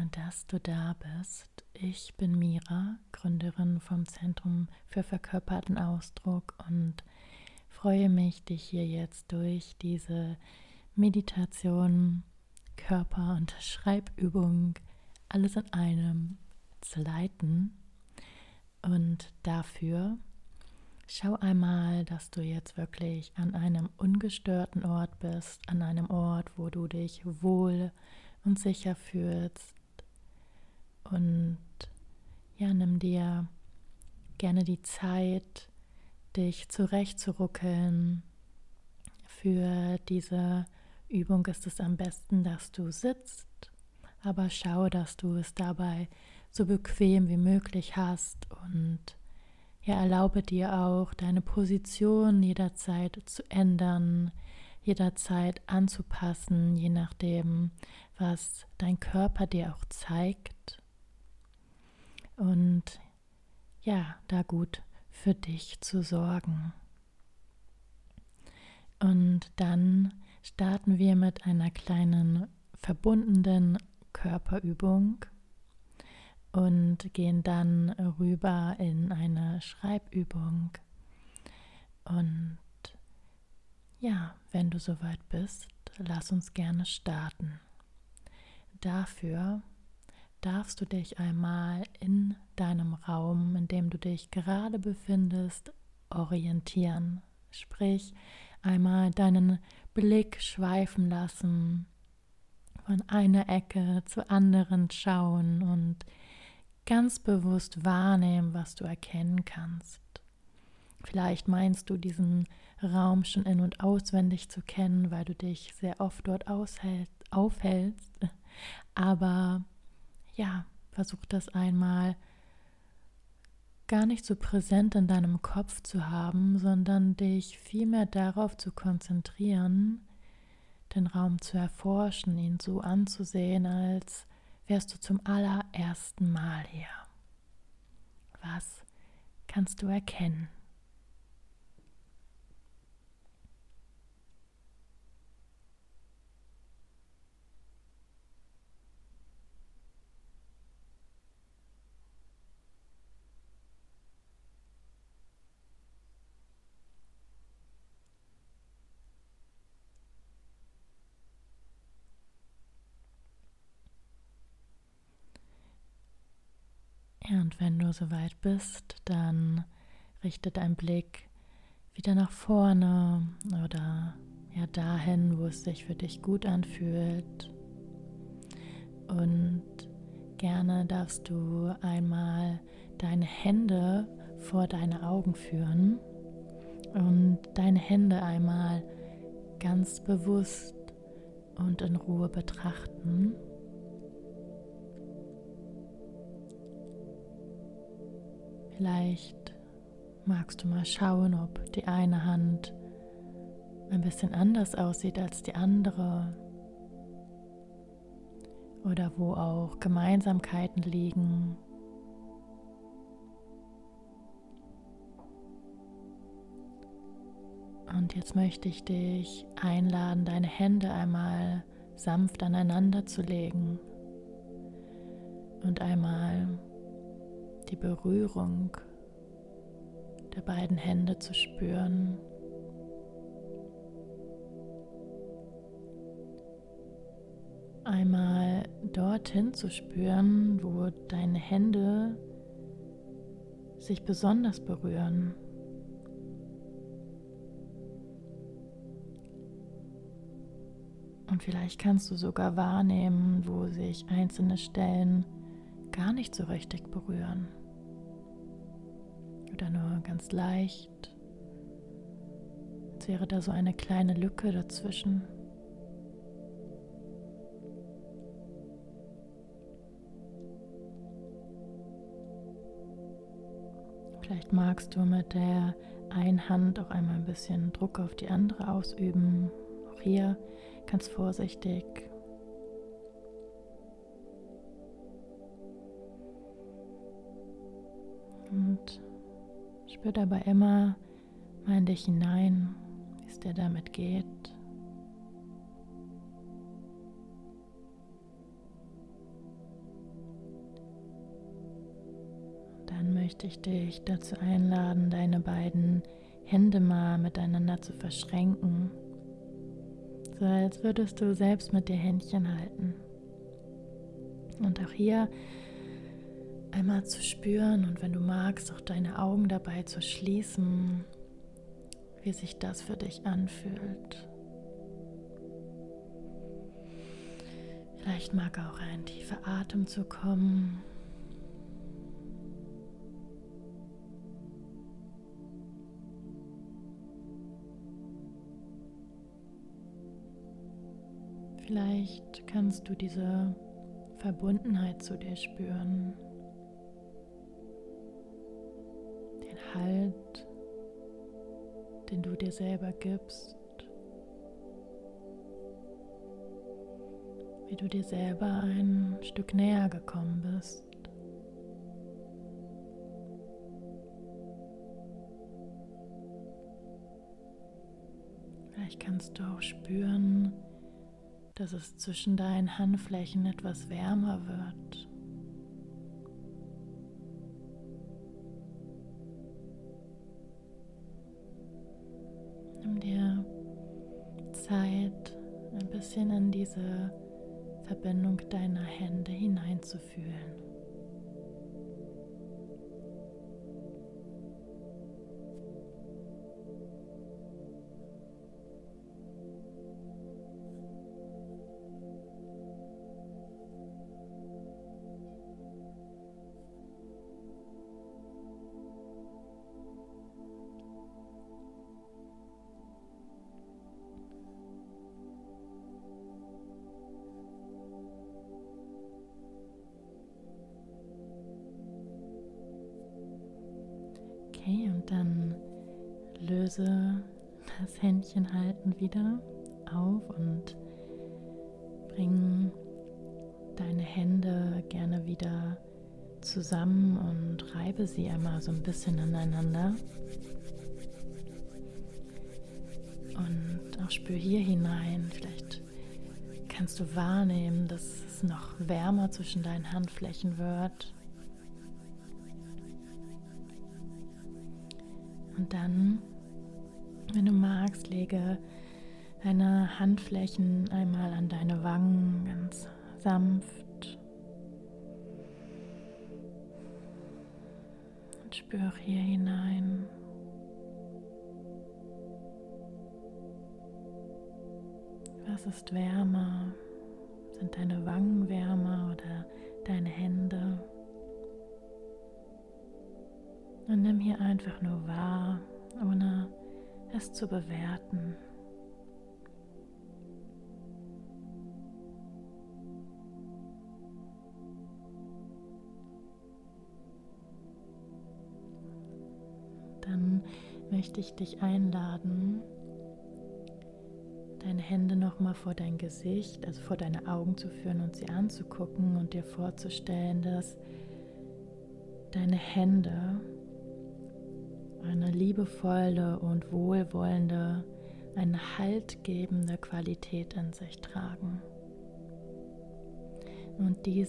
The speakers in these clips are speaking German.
dass du da bist. Ich bin Mira, Gründerin vom Zentrum für verkörperten Ausdruck und freue mich, dich hier jetzt durch diese Meditation, Körper- und Schreibübung alles in einem zu leiten. Und dafür schau einmal, dass du jetzt wirklich an einem ungestörten Ort bist, an einem Ort, wo du dich wohl und sicher fühlst. Und ja, nimm dir gerne die Zeit, dich zurechtzuruckeln. Für diese Übung ist es am besten, dass du sitzt, aber schau, dass du es dabei so bequem wie möglich hast und ja, erlaube dir auch, deine Position jederzeit zu ändern, jederzeit anzupassen, je nachdem, was dein Körper dir auch zeigt. Und ja, da gut für dich zu sorgen. Und dann starten wir mit einer kleinen verbundenen Körperübung und gehen dann rüber in eine Schreibübung. Und ja, wenn du soweit bist, lass uns gerne starten. Dafür darfst du dich einmal in deinem Raum, in dem du dich gerade befindest, orientieren. Sprich, einmal deinen Blick schweifen lassen, von einer Ecke zur anderen schauen und ganz bewusst wahrnehmen, was du erkennen kannst. Vielleicht meinst du diesen Raum schon in- und auswendig zu kennen, weil du dich sehr oft dort aufhältst. Aber ja, versuch das einmal gar nicht so präsent in deinem Kopf zu haben, sondern dich vielmehr darauf zu konzentrieren, den Raum zu erforschen, ihn so anzusehen, als wärst du zum allerersten Mal hier. Was kannst du erkennen? Ja, und wenn du soweit bist, dann richte deinen Blick wieder nach vorne oder ja dahin, wo es sich für dich gut anfühlt. Und gerne darfst du einmal deine Hände vor deine Augen führen und deine Hände einmal ganz bewusst und in Ruhe betrachten. Vielleicht magst du mal schauen, ob die eine Hand ein bisschen anders aussieht als die andere oder wo auch Gemeinsamkeiten liegen. Und jetzt möchte ich dich einladen, deine Hände einmal sanft aneinander zu legen und einmal die Berührung der beiden Hände zu spüren. Einmal dorthin zu spüren, wo deine Hände sich besonders berühren. Und vielleicht kannst du sogar wahrnehmen, wo sich einzelne Stellen gar nicht so richtig berühren. Oder nur ganz leicht. Als wäre da so eine kleine Lücke dazwischen. Vielleicht magst du mit der einen Hand auch einmal ein bisschen Druck auf die andere ausüben. Auch hier ganz vorsichtig. Und spür dabei immer mal in dich hinein, wie es dir damit geht. möchte ich dich dazu einladen, deine beiden Hände mal miteinander zu verschränken, so als würdest du selbst mit dir Händchen halten. Und auch hier einmal zu spüren und wenn du magst, auch deine Augen dabei zu schließen, wie sich das für dich anfühlt. Vielleicht mag auch ein tiefer Atemzug kommen. Vielleicht kannst du diese Verbundenheit zu dir spüren, den Halt, den du dir selber gibst, wie du dir selber ein Stück näher gekommen bist. Vielleicht kannst du auch spüren, dass es zwischen deinen Handflächen etwas wärmer wird. Nimm dir Zeit, ein bisschen in diese Verbindung deiner Hände hineinzufühlen. Okay, und dann löse das Händchenhalten wieder auf und bring deine Hände gerne wieder zusammen und reibe sie einmal so ein bisschen aneinander. Und auch spür hier hinein, vielleicht kannst du wahrnehmen, dass es noch wärmer zwischen deinen Handflächen wird. Und dann, wenn du magst, lege deine Handflächen einmal an deine Wangen ganz sanft. Und spür auch hier hinein. Was ist wärmer? Sind deine Wangen wärmer oder deine Hände? Und nimm hier einfach nur wahr, ohne es zu bewerten. Dann möchte ich dich einladen, deine Hände nochmal vor dein Gesicht, also vor deine Augen zu führen und sie anzugucken und dir vorzustellen, dass deine Hände eine liebevolle und wohlwollende, eine haltgebende Qualität in sich tragen. Und die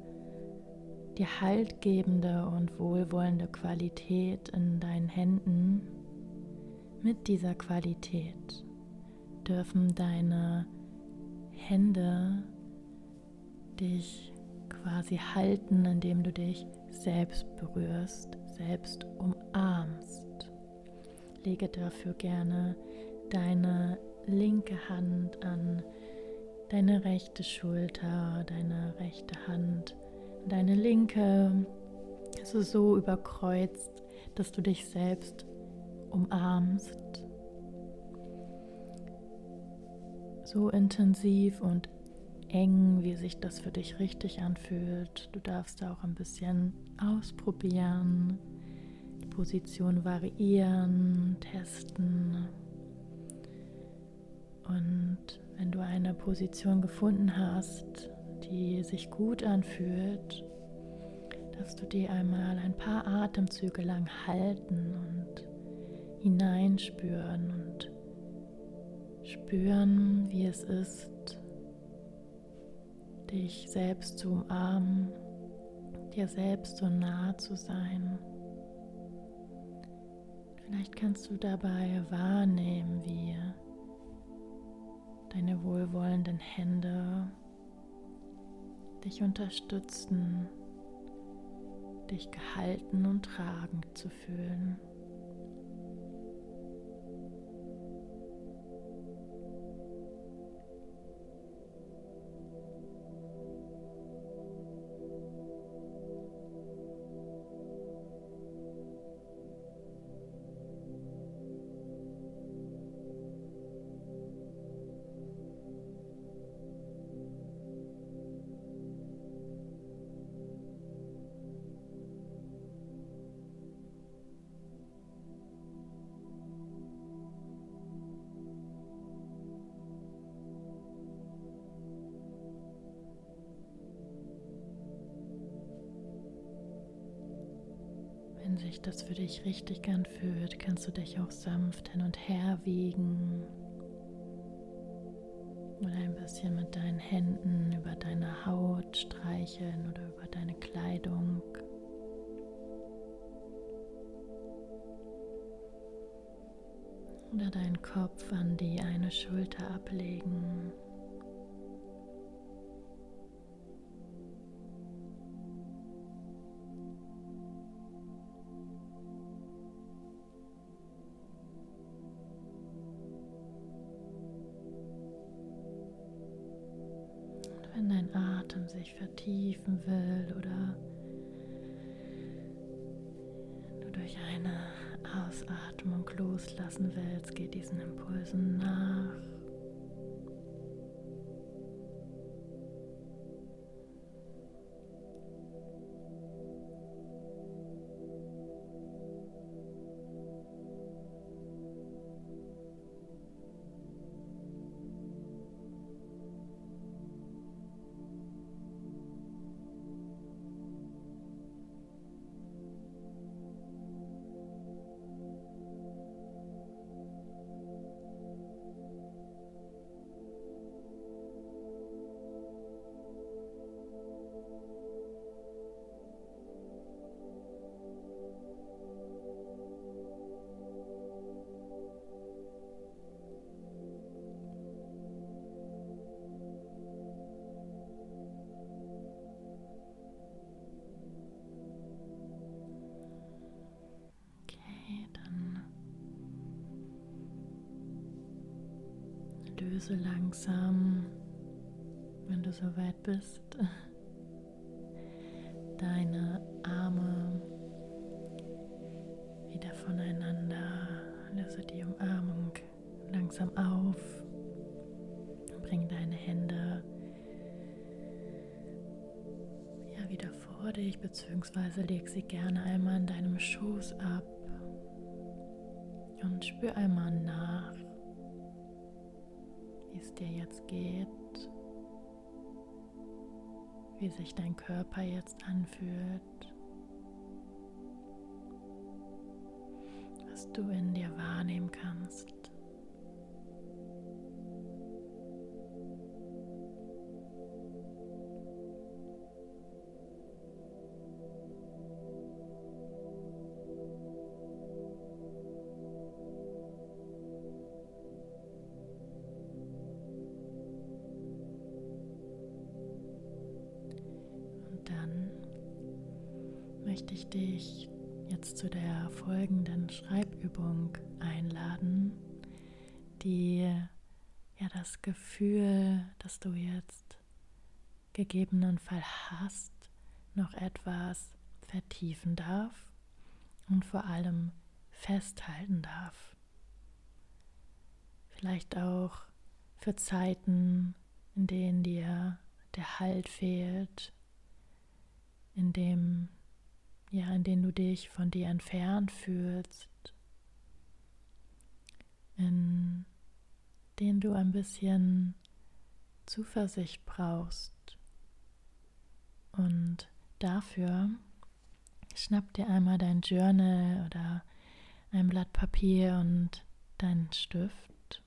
haltgebende und wohlwollende Qualität in deinen Händen, mit dieser Qualität dürfen deine Hände dich quasi halten, indem du dich selbst berührst, selbst umarmst. Lege dafür gerne deine linke Hand an deine rechte Schulter, deine rechte Hand, deine linke, also so überkreuzt, dass du dich selbst umarmst. So intensiv und eng, wie sich das für dich richtig anfühlt. Du darfst auch ein bisschen ausprobieren, die Position variieren, testen. Und wenn du eine Position gefunden hast, die sich gut anfühlt, darfst du die einmal ein paar Atemzüge lang halten und hineinspüren und spüren, wie es ist, dich selbst zu umarmen, dir selbst so nah zu sein. Vielleicht kannst du dabei wahrnehmen, wie deine wohlwollenden Hände dich unterstützen, dich gehalten und tragend zu fühlen. Wenn sich das für dich richtig anfühlt, kannst du dich auch sanft hin und her wiegen oder ein bisschen mit deinen Händen über deine Haut streicheln oder über deine Kleidung. Oder deinen Kopf an die eine Schulter ablegen. Wenn dein Atem sich vertiefen will oder du durch eine Ausatmung loslassen willst, geh diesen Impulsen nach. Löse langsam, wenn du soweit bist, deine Arme wieder voneinander. Löse die Umarmung langsam auf. Bring deine Hände wieder vor dich, beziehungsweise leg sie gerne einmal in deinem Schoß ab und spür einmal nach, wie es dir jetzt geht, wie sich dein Körper jetzt anfühlt, was du in dir wahrnehmen kannst. Dann möchte ich dich jetzt zu der folgenden Schreibübung einladen, die das Gefühl, das du jetzt gegebenenfalls hast, noch etwas vertiefen darf und vor allem festhalten darf. Vielleicht auch für Zeiten, in denen dir der Halt fehlt, in denen du dich von dir entfernt fühlst, in denen du ein bisschen Zuversicht brauchst. Und dafür schnapp dir einmal dein Journal oder ein Blatt Papier und deinen Stift.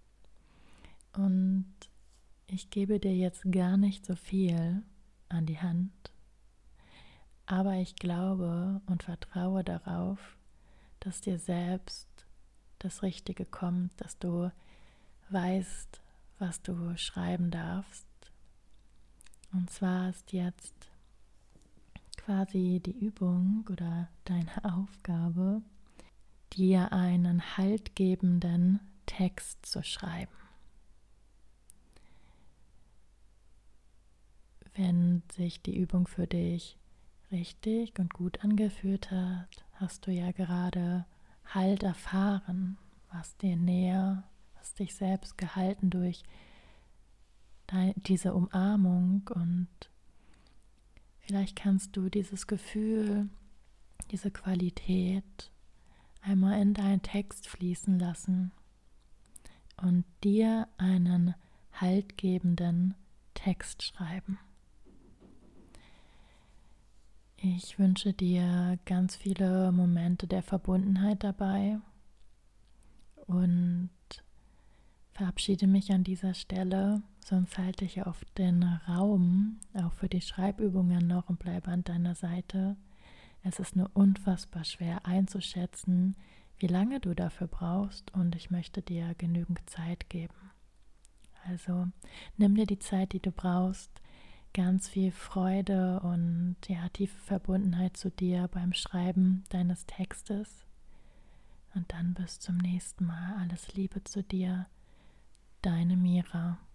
Und ich gebe dir jetzt gar nicht so viel an die Hand, aber ich glaube und vertraue darauf, dass dir selbst das Richtige kommt, dass du weißt, was du schreiben darfst. Und zwar ist jetzt quasi die Übung oder deine Aufgabe, dir einen haltgebenden Text zu schreiben. Wenn sich die Übung für dich richtig und gut angefühlt hat, hast du ja gerade Halt erfahren, warst dir näher, hast dich selbst gehalten durch diese Umarmung und vielleicht kannst du dieses Gefühl, diese Qualität einmal in deinen Text fließen lassen und dir einen haltgebenden Text schreiben. Ich wünsche dir ganz viele Momente der Verbundenheit dabei und verabschiede mich an dieser Stelle, sonst halte ich auf den Raum, auch für die Schreibübungen noch und bleibe an deiner Seite. Es ist nur unfassbar schwer einzuschätzen, wie lange du dafür brauchst und ich möchte dir genügend Zeit geben. Also nimm dir die Zeit, die du brauchst, ganz viel Freude und tiefe Verbundenheit zu dir beim Schreiben deines Textes. Und dann bis zum nächsten Mal. Alles Liebe zu dir, deine Mira.